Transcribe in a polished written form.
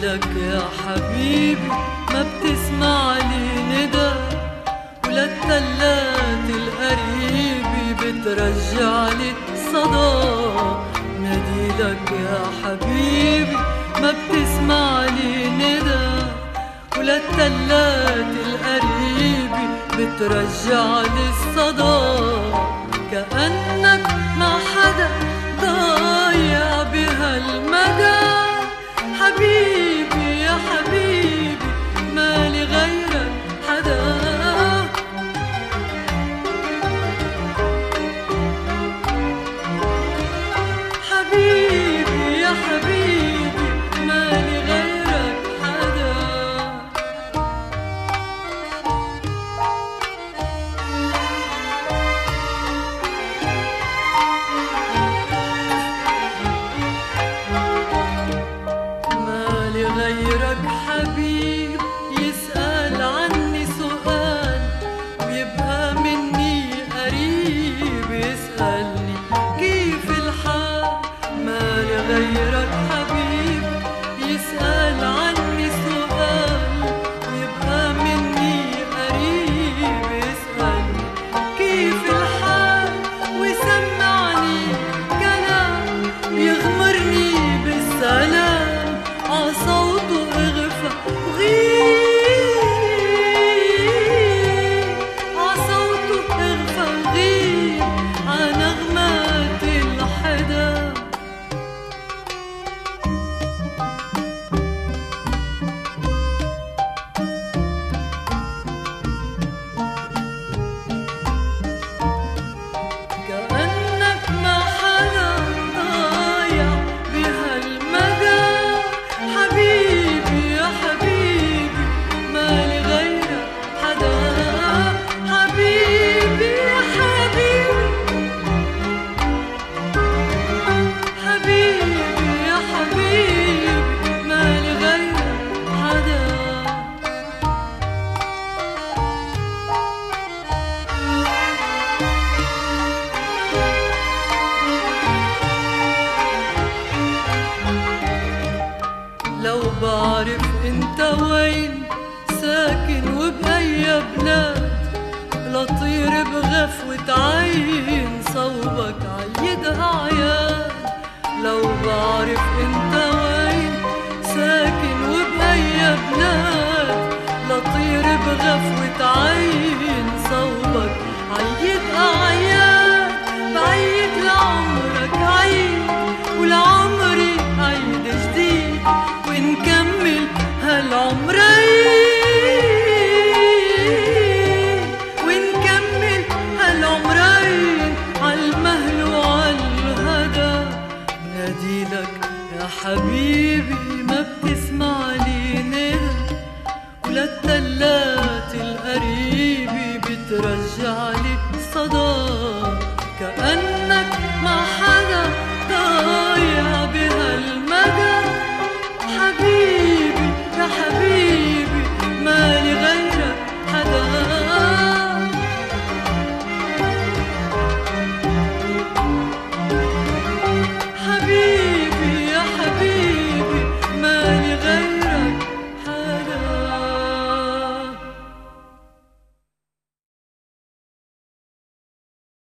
لك يا حبيبي ما بتسمع لي ندى، ولا التلات القريبي بترجع لي صدى. ناديلك يا حبيبي ما بتسمع لي ندى، ولا التلات القريبي بترجع لي الصدى. كأنك مع حدا ضايع بهالمدى. حبيبي يا حبيبي مالي غيرك حدا. حبيبي يا حبيبي مالي غيرك حدا. مالي غيرك حبيب يسأل عني سؤال، ويبقى مني قريب يسألني كيف الحال. مالي غيرك حبيب يسأل عني سؤال، ويبقى مني قريب يسألني كيف الحال. ويسمعني كلام يغمرني بالسلام، عصوته اغفى وغيب، عصوته اغفى وغيب عنغمات الحدا. كأنك مع حدا ضايع بهالمدى. حبيبي يا حبيبي مالي غيرك حدا. حبيبي يا حبيبي، حبيبي يا حبيبي مالي غيرك حدا. لو بعرف انت وين ساكن وبأي بلاد، لطير بغفوة عين صوبك عيد أعياد. لو بعرف انت وين ساكن وبأي بلاد، لطير بغفوة عين صوبك عيد أعياد. بعيد لعمرك عيد ولعمري عيد جديد، ونكمل هالعمرين، ونكمل هالعمرين عالمهل وعالهدى. ناديلك يا حبيبي ما بتسمع لي ندى، ولا التلات القريبي بترجع لي صدى.